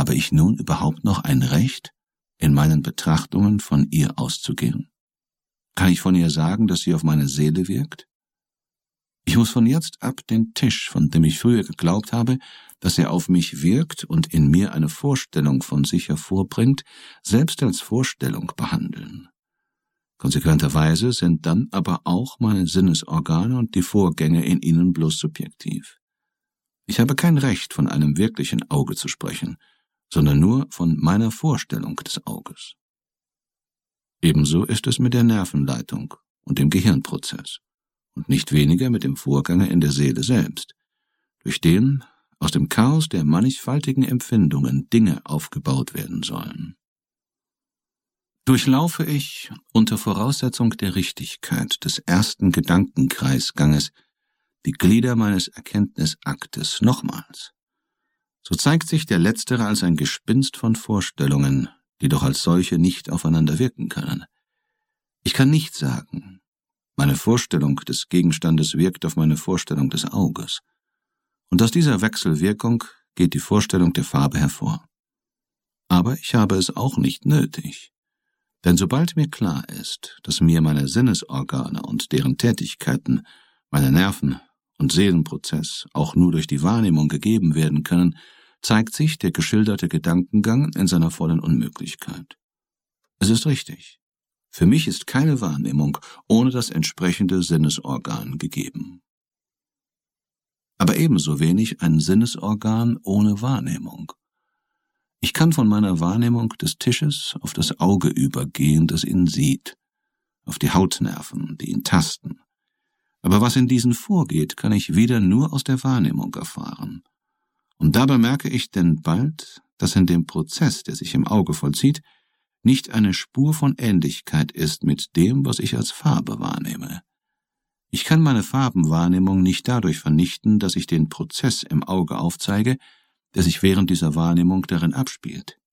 habe ich nun überhaupt noch ein Recht, in meinen Betrachtungen von ihr auszugehen? Kann ich von ihr sagen, dass sie auf meine Seele wirkt? Ich muss von jetzt ab den Tisch, von dem ich früher geglaubt habe, dass er auf mich wirkt und in mir eine Vorstellung von sich hervorbringt, selbst als Vorstellung behandeln. Konsequenterweise sind dann aber auch meine Sinnesorgane und die Vorgänge in ihnen bloß subjektiv. Ich habe kein Recht, von einem wirklichen Auge zu sprechen, sondern nur von meiner Vorstellung des Auges. Ebenso ist es mit der Nervenleitung und dem Gehirnprozess und nicht weniger mit dem Vorgange in der Seele selbst, durch den aus dem Chaos der mannigfaltigen Empfindungen Dinge aufgebaut werden sollen. Durchlaufe ich unter Voraussetzung der Richtigkeit des ersten Gedankenkreisganges die Glieder meines Erkenntnisaktes nochmals, so zeigt sich der letztere als ein Gespinst von Vorstellungen, die doch als solche nicht aufeinander wirken können. Ich kann nicht sagen, meine Vorstellung des Gegenstandes wirkt auf meine Vorstellung des Auges, und aus dieser Wechselwirkung geht die Vorstellung der Farbe hervor. Aber ich habe es auch nicht nötig, denn sobald mir klar ist, dass mir meine Sinnesorgane und deren Tätigkeiten, meine Nerven und Seelenprozess auch nur durch die Wahrnehmung gegeben werden können, zeigt sich der geschilderte Gedankengang in seiner vollen Unmöglichkeit. Es ist richtig. Für mich ist keine Wahrnehmung ohne das entsprechende Sinnesorgan gegeben. Aber ebenso wenig ein Sinnesorgan ohne Wahrnehmung. Ich kann von meiner Wahrnehmung des Tisches auf das Auge übergehen, das ihn sieht, auf die Hautnerven, die ihn tasten. Aber was in diesen vorgeht, kann ich wieder nur aus der Wahrnehmung erfahren. Und dabei merke ich denn bald, dass in dem Prozess, der sich im Auge vollzieht, nicht eine Spur von Ähnlichkeit ist mit dem, was ich als Farbe wahrnehme. Ich kann meine Farbenwahrnehmung nicht dadurch vernichten, dass ich den Prozess im Auge aufzeige, der sich während dieser Wahrnehmung darin abspielt.